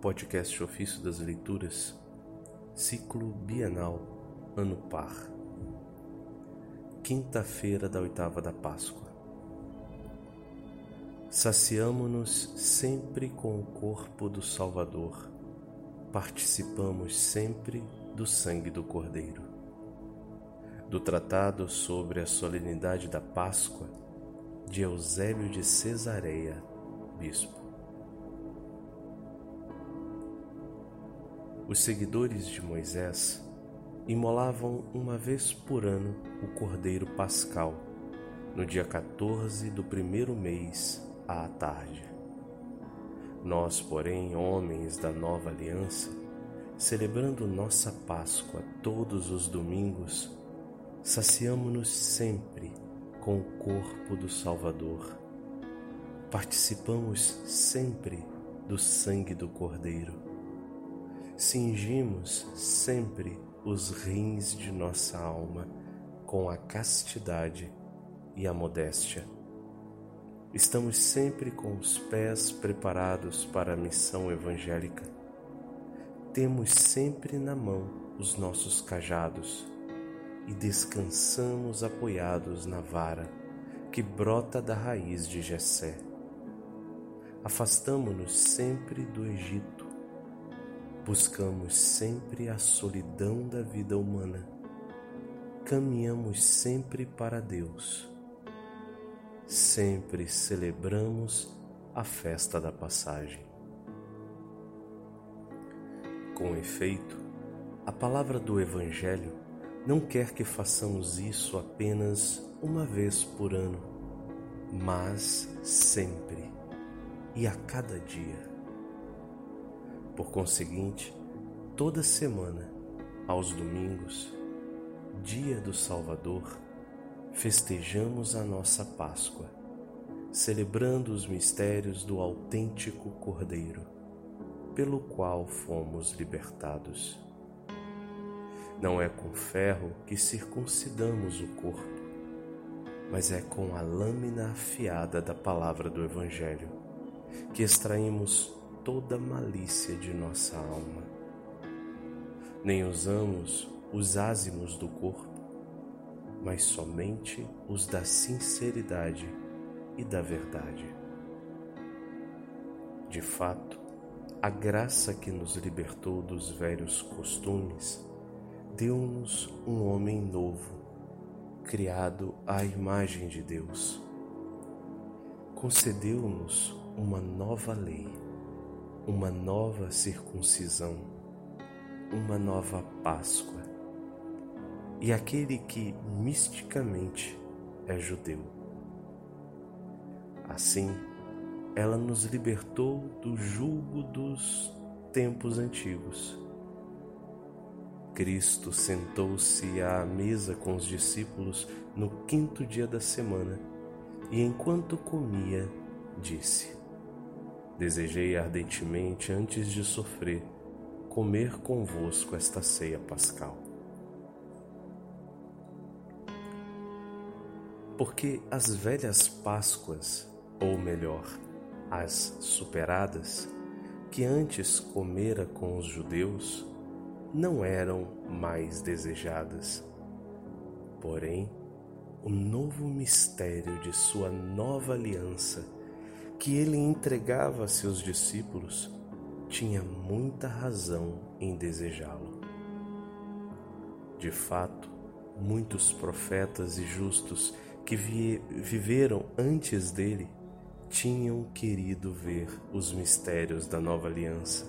podcast Ofício das Leituras, ciclo bienal, ano par. Quinta-feira da oitava da Páscoa. Saciamo-nos sempre com o corpo do Salvador, participamos sempre do sangue do Cordeiro. Do Tratado sobre a Solenidade da Páscoa, de Eusébio de Cesareia, Bispo. Os seguidores de Moisés imolavam uma vez por ano o Cordeiro Pascal, no dia 14 do primeiro mês, à tarde. Nós, porém, homens da nova aliança, celebrando nossa Páscoa todos os domingos, saciamo-nos sempre com o corpo do Salvador. Participamos sempre do sangue do Cordeiro. Cingimos sempre os rins de nossa alma com a castidade e a modéstia. Estamos sempre com os pés preparados para a missão evangélica. Temos sempre na mão os nossos cajados e descansamos apoiados na vara que brota da raiz de Jessé. Afastamo-nos sempre do Egito. Buscamos sempre a solidão da vida humana. Caminhamos sempre para Deus. Sempre celebramos a festa da passagem. Com efeito, a palavra do Evangelho não quer que façamos isso apenas uma vez por ano, mas sempre e a cada dia. Por conseguinte, toda semana, aos domingos, dia do Salvador, festejamos a nossa Páscoa, celebrando os mistérios do autêntico Cordeiro, pelo qual fomos libertados. Não é com ferro que circuncidamos o corpo, mas é com a lâmina afiada da palavra do Evangelho, que extraímos toda malícia de nossa alma. Nem usamos os ázimos do corpo, mas somente os da sinceridade e da verdade. De fato, a graça que nos libertou dos velhos costumes deu-nos um homem novo, criado à imagem de Deus. Concedeu-nos uma nova lei, uma nova circuncisão, uma nova Páscoa, e aquele que misticamente é judeu. Assim, ela nos libertou do jugo dos tempos antigos. Cristo sentou-se à mesa com os discípulos no quinto dia da semana e, enquanto comia, disse: Desejei ardentemente, antes de sofrer, comer convosco esta ceia pascal. Porque as velhas Páscoas, ou melhor, as superadas, que antes comera com os judeus, não eram mais desejadas. Porém, o novo mistério de sua nova aliança, que ele entregava a seus discípulos, tinha muita razão em desejá-lo. De fato, muitos profetas e justos que viveram antes dele tinham querido ver os mistérios da nova aliança.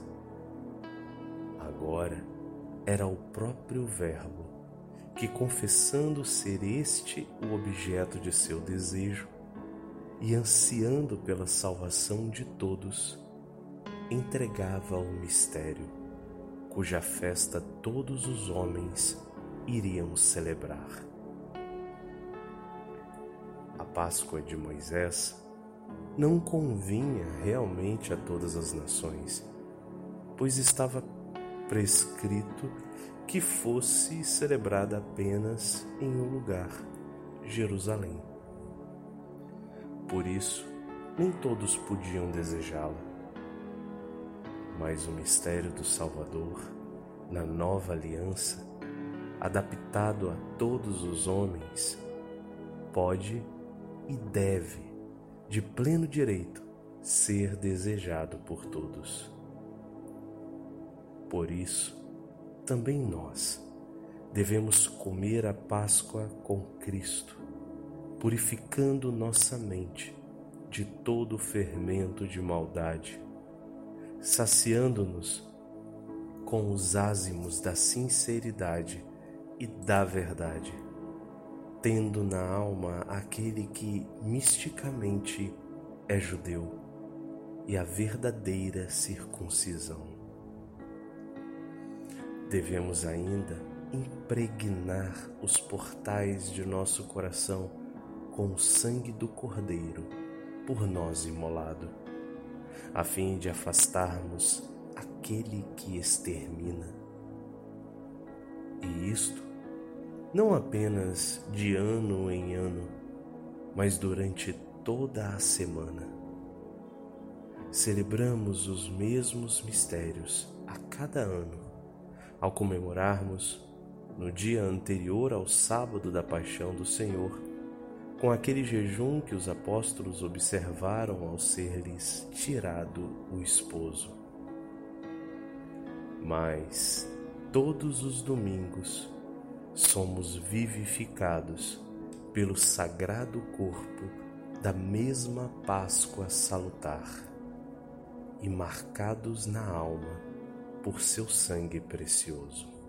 Agora era o próprio Verbo que, confessando ser este o objeto de seu desejo e ansiando pela salvação de todos, entregava o mistério, cuja festa todos os homens iriam celebrar. A Páscoa de Moisés não convinha realmente a todas as nações, pois estava prescrito que fosse celebrada apenas em um lugar, Jerusalém. Por isso, nem todos podiam desejá-la. mas o mistério do Salvador, na nova aliança, adaptado a todos os homens, pode e deve, de pleno direito, ser desejado por todos. Por isso, também nós devemos comer a Páscoa com Cristo, purificando nossa mente de todo o fermento de maldade, saciando-nos com os ázimos da sinceridade e da verdade, tendo na alma aquele que misticamente é judeu e a verdadeira circuncisão. Devemos ainda impregnar os portais de nosso coração com o sangue do Cordeiro por nós imolado, a fim de afastarmos aquele que extermina. E isto não apenas de ano em ano, mas durante toda a semana. Celebramos os mesmos mistérios a cada ano, ao comemorarmos, no dia anterior ao sábado da Paixão do Senhor, com aquele jejum que os apóstolos observaram ao ser-lhes tirado o esposo. Mas todos os domingos somos vivificados pelo sagrado corpo da mesma Páscoa salutar e marcados na alma por seu sangue precioso.